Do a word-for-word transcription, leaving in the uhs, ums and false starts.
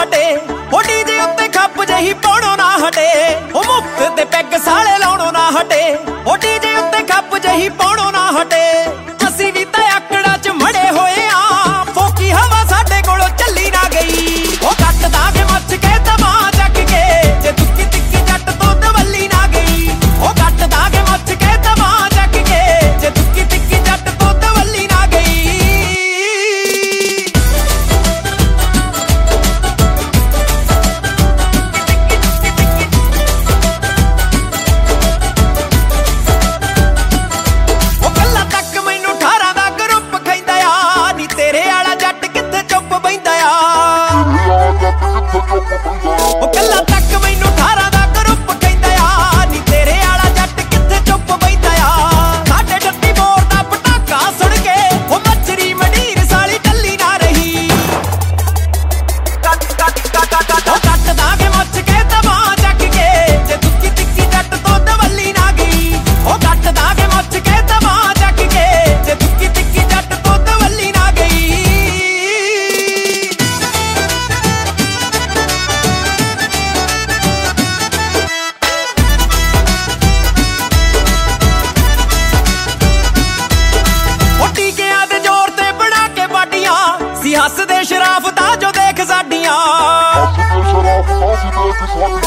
हटे ओ डीजे उत्ते खप जही पाउणों ना हटे ओ मुफ्त ते पैग साले लाउणों ना हटे ओ डीजे उत्ते खप जही पाउणों ना हटे असी भी ते आकड़ा च मड़े होए आ फोकी हवा साडे कोलों चली ना गई ओ कट दागे मच के तमा जग के जे दुक्की तिक्की जट तो दवली ना गई ओ कट दागे मच के तमा जग के जे दुक्की तिक्की जट तो दवली ना गई हसदे शराफतां जो देख साडियां